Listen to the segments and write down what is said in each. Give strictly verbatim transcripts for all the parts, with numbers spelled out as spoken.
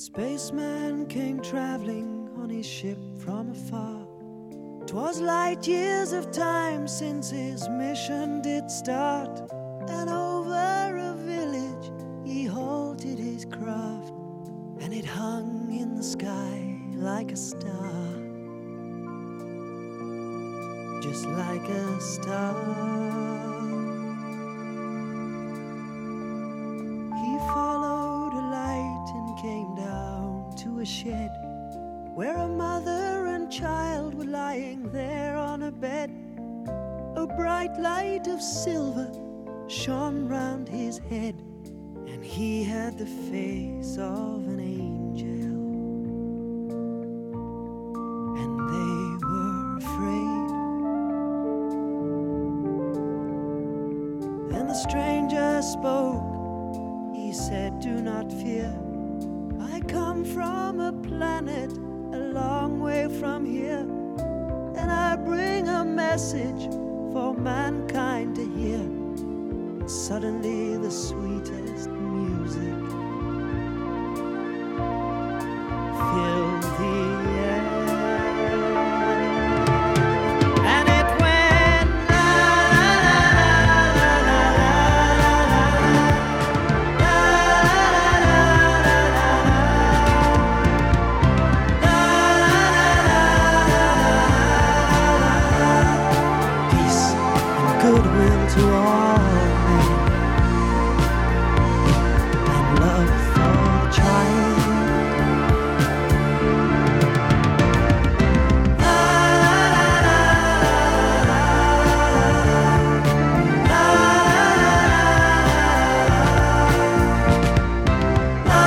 Spaceman came traveling on his ship from afar. 'Twas light years of time since his mission did start, and over a village he halted his craft, and it hung in the sky like a star, just like a star. He followed a light and came down to a shed where a mother and child were lying there on a bed. A bright light of silver shone round his head, and he had the face of an angel, and they were afraid. Then the stranger spoke. He said, "Do not fear. I come from a planet a long way from here, and I bring a message for mankind to hear." And suddenly the sweetest music filled the air, and it went la la la la la la goodwill to all men, and love for the child. La, la, la, la, la, la,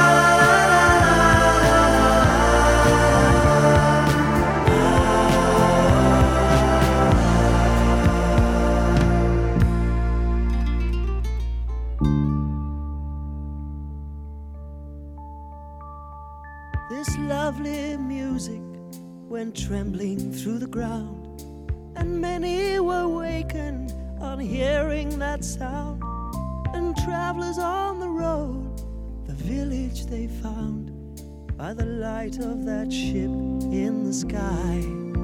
This lovely music went trembling through the ground, and many were wakened on hearing that sound. And travelers on the road, the village they found by the light of that ship in the sky,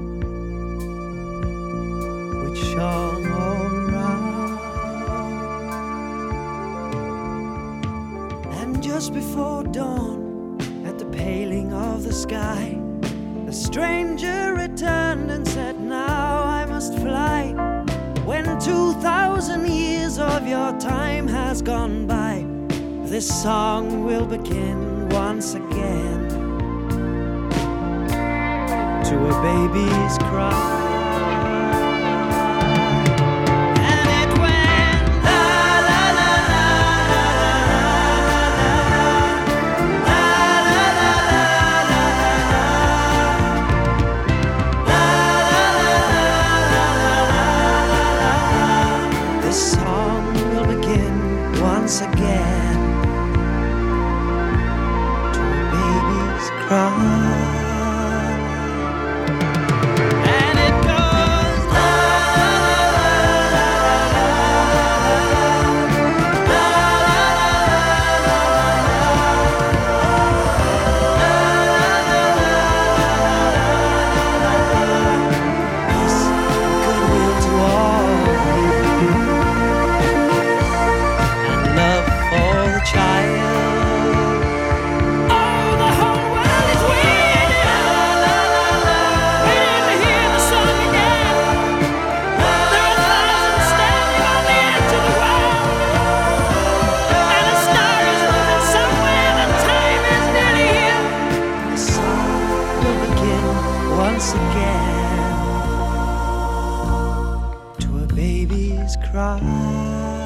which shone all around. And just before dawn, at the paling of the sky, the stranger returned and said, "Now I must fly. When two thousand years of your time has gone by, this song will begin once again to a baby's cry." Once again to a baby's cry. And it goes la la la la la. Peace, goodwill to all people, child. Oh, the whole world is waiting, la, la, la, la, waiting to hear the song again. There are thousands standing on the edge of the world, and a star is moving somewhere, and time is nearly here. The song will begin once again to a baby's cry.